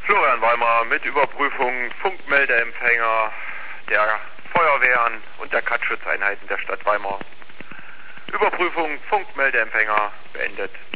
Florian Weimar mit Überprüfung Funkmeldeempfänger der Feuerwehren und der Katzschutzeinheiten der Stadt Weimar. Überprüfung Funkmeldeempfänger beendet.